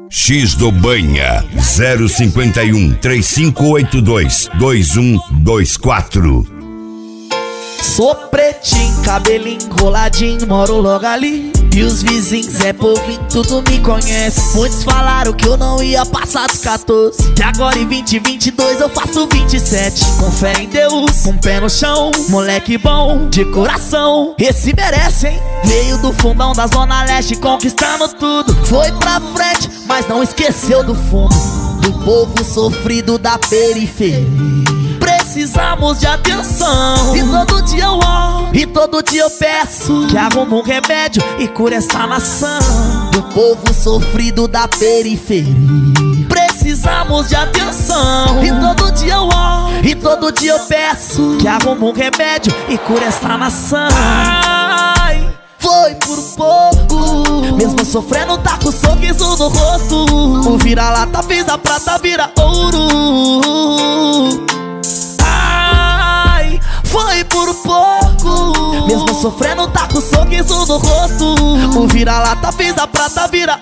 X do Banha 051 3582 2124. Sou pretinho, cabelinho enroladinho, moro logo ali. E os vizinhos é povinho, tudo me conhece. Muitos falaram que eu não ia passar dos 14, que agora em 2022 eu faço 27. Com fé em Deus, com pé no chão, moleque bom, de coração. Esse merece, hein? Veio do fundão da Zona Leste, conquistando tudo. Foi pra frente, mas não esqueceu do fundo, do povo sofrido da periferia. Precisamos de atenção, e todo dia eu oro, e todo dia eu peço que arrume um remédio e cure essa nação, do povo sofrido da periferia. Precisamos de atenção, e todo dia eu oro, e todo dia eu peço que arrume um remédio e cure essa nação. Ai, foi por pouco, mesmo sofrendo tá com sorriso no rosto. O vira-lata fez a prata vira ouro. Foi por pouco, mesmo sofrendo tá com sorriso no rosto. O vira-lata fez a prata vira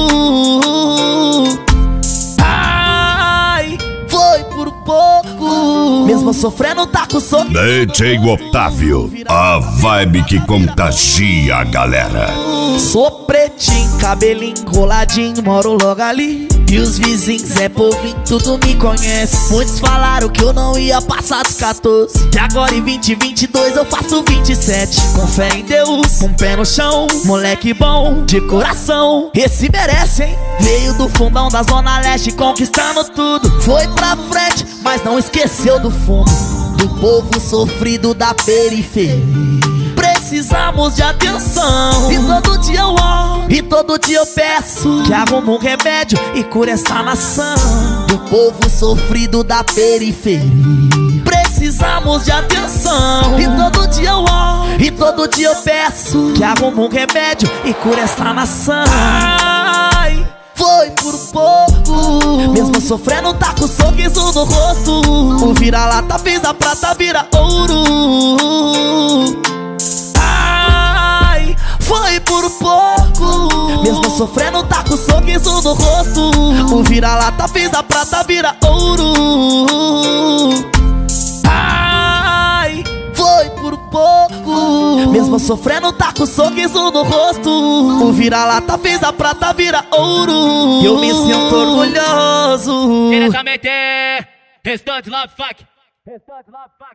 ouro. Ai, foi por pouco, mesmo sofrendo tá com sorriso. DJ Otávio, a vibe que contagia a galera. Sou pretinho, cabelinho enroladinho, moro logo ali. E os vizinhos é povinho, tudo me conhece. Muitos falaram que eu não ia passar dos 14, que agora em 2022 eu faço 27. Com fé em Deus, com pé no chão, moleque bom, de coração. Esse merece, hein? Veio do fundão da Zona Leste, conquistando tudo. Foi pra frente, mas não esqueceu do fundo, do povo sofrido da periferia. Precisamos de atenção, e todo dia eu oro, e todo dia eu peço que arrume um remédio e cure essa nação, do povo sofrido da periferia. Precisamos de atenção, e todo dia eu oro, e todo dia eu peço que arrume um remédio e cure essa nação. Ai, foi por pouco, mesmo sofrendo tá com sorriso no rosto. O vira-lata fez a prata vira ouro. Foi por pouco, mesmo sofrendo tá com sorriso no rosto. O vira-lata fez a prata vira ouro. Ai, foi por pouco, mesmo sofrendo tá com sorriso no rosto. O vira-lata fez a prata vira ouro. Eu me sinto orgulhoso. Diretamente, Restante Love Fuck.